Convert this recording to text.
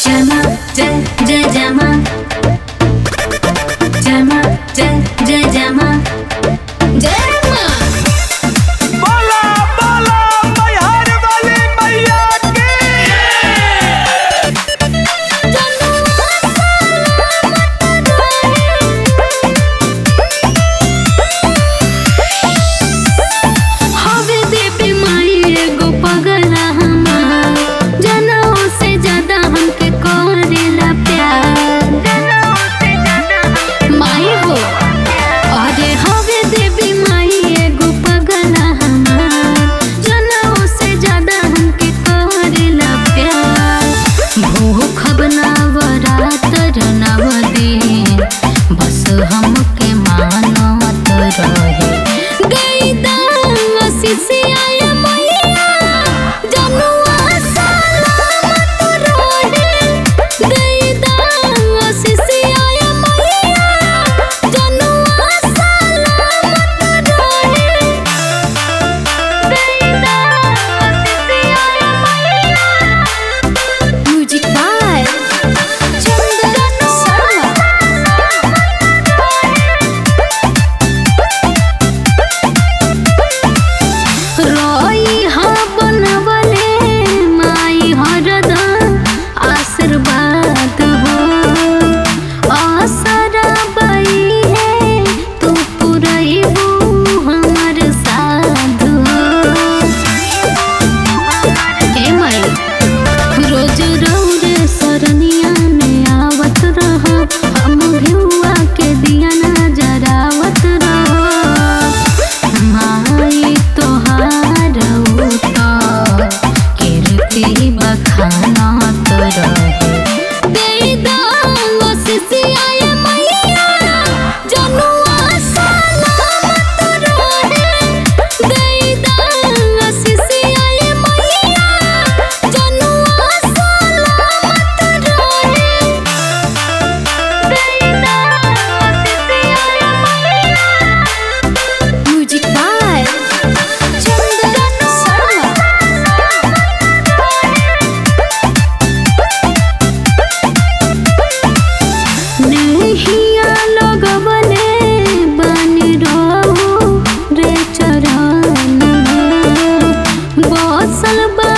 जमा जय जय जमा जमा जय जय जमा जय मां। बोला बोला मैहर वाली मैया की। हवे देवी माई एगो पगला हमार, जनों से ज्यादा हमके करेला प्यार। माई हो अरे हवे देवी माई एगो पगला हमार, जनों से ज्यादा हमके करेला प्यार। भूख बनावरात नव दिन बस हमके मानत रहे। गई दांग सिसियाए मैया जनुआ सलामत रहे। गई दांग सिसियाए मैया जनुआ सलामत रहे। गई दांग सिसियाए मैया। Music by Chandan Sharma. रोई हाँ बनवले माई हरदम आशीर्वाद हो। आसरा बई है तू पुरैबू हमर साध हो। हे माई रोज रौरे सरनिया में आवत रह, हम भिउआ के दिया ना जरावत रह। माई तोहार उतर कीर्ति बखानत रहे। दे दांग सिसियाए मैया जनुआ सलामत रहे। दे दांग सिसियाए मैया जनुआ सलामत रहे। दे दांग सिसियाए मैया। Music by Chandan Sharma. नहिया लगवले बनी रहू रे चरण में, बसल